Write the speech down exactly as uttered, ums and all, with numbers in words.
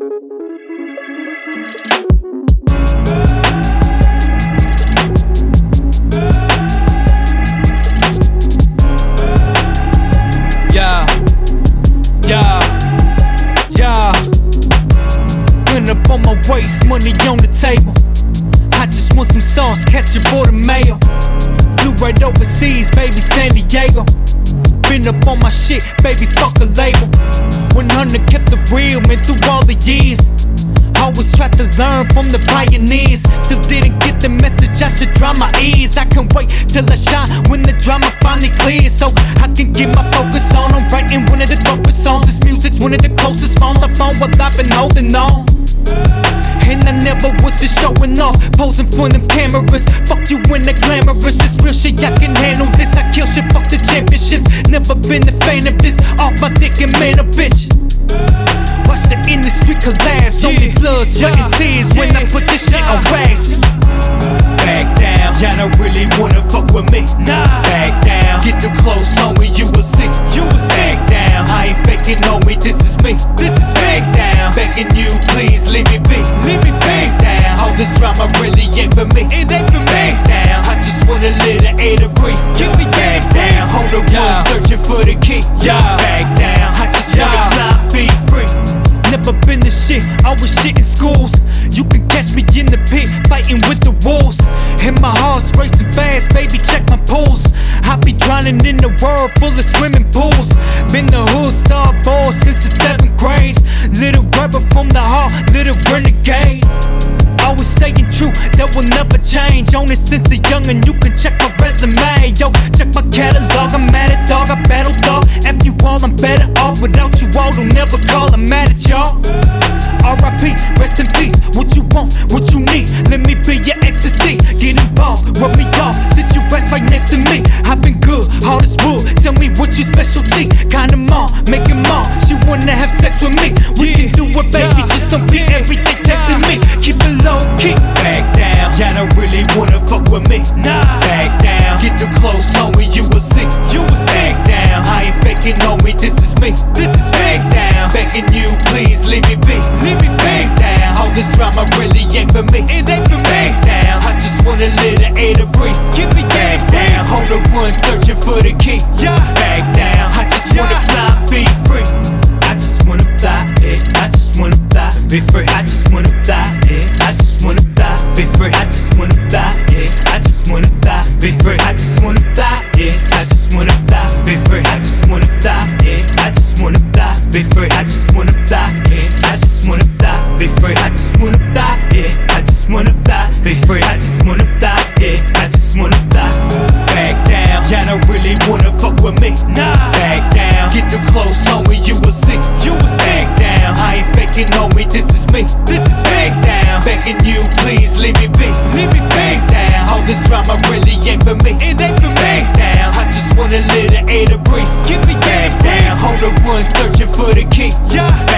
Yeah, yeah, yeah. Been up on my waist, money on the table. I just want some sauce, ketchup or the mayo. Flew right overseas, baby, San Diego. Been up on my shit, baby, fuck a label. one hundred kept it real, man, through all the years. Always tried to learn from the pioneers. Still didn't get the message, I should dry my ears. I can wait till I shine when the drama finally clears, so I can get my focus on. I'm writing one of the dopest songs. This music's one of the closest phones I found while I've been holding on. And I never was just showing off, posing for them cameras. Fuck you in the glamorous, this real shit, I can handle this. I kill shit, fuck the championships. Never been a fan of this, off my dick and man a bitch. Watch the industry collapse, yeah. Only blood, sweat and tears yeah. When I put this shit on wax. Back down, y'all don't really wanna fuck with me. Nah. Back down, get too close, homie, you will see. You will see. Back down, I ain't faking, homie, this is me. This is back me. Down, begging you, please leave me be. Leave me back down, all this drama really ain't for me. It ain't for me. Back down, I just want a little air to breathe. Give me back down, hold the yeah. One searching for the key. Yeah. Back down, I just yeah. wanna fly, be free. Never been the shit, always shit in schools. You can catch me in the pit, fighting with the wolves. And my heart's racing fast, baby, check my pulse. I be drowning in the world full of swimming pools. Been the hood star boy since the seventh grade. Little rebel from the heart, little renegade. Always staying true, that will never change. On it since a youngin', you can check my resume. Yo, check my catalog, I'm mad at dog, I battle dog. F you all, I'm better off without you all, don't never call, I'm mad at y'all. R I P, rest in peace, what you want, what you need. Let me be your ecstasy, get involved, rub me off, sit you rest right next to me. I've been good, hard as wood, tell me what your specialty. Kinda mom, make it mom, she wanna have sex with me. We yeah, can do it, baby, yeah, just don't be yeah, everything texting yeah. me. Keep it low key. Back down, y'all don't really wanna fuck with me. Nah. Back down, get too close, homie, you will see. You will see. Back down, I ain't faking, homie, this is me. This is back down, begging you, please leave me be. Leave me back down, all this drama really ain't for me. It ain't for me. Back down, I just want a little air to breathe. Give me back down, hold the one searching for the key. Yeah. Back down, I just wanna fly, be free. I just wanna fly, yeah. I just wanna fly, be free. I just wanna fly, yeah. I just wanna fly, be free. I just wanna fly, yeah. I just wanna fly, be free. I just wanna fly, yeah. I just wanna fly, be free. I just wanna fly, yeah. I just wanna fly, be free. I just wanna fly, yeah. I just wanna fly, be free. I just wanna fly, yeah. I just wanna fly, be free. I just wanna fly, yeah. I just wanna fly. Back down, y'all don't really wanna fuck with me. Nah. Back down, get too close, homie, you will see. You will see. Back down, I ain't faking, homie, this is me. This is back down, begging you, please leave me be. Leave me back down, all this drama really ain't for me. It ain't for me. Back down, I just want a little air to breathe. Give me back down, hold the one searching for the key. Yeah.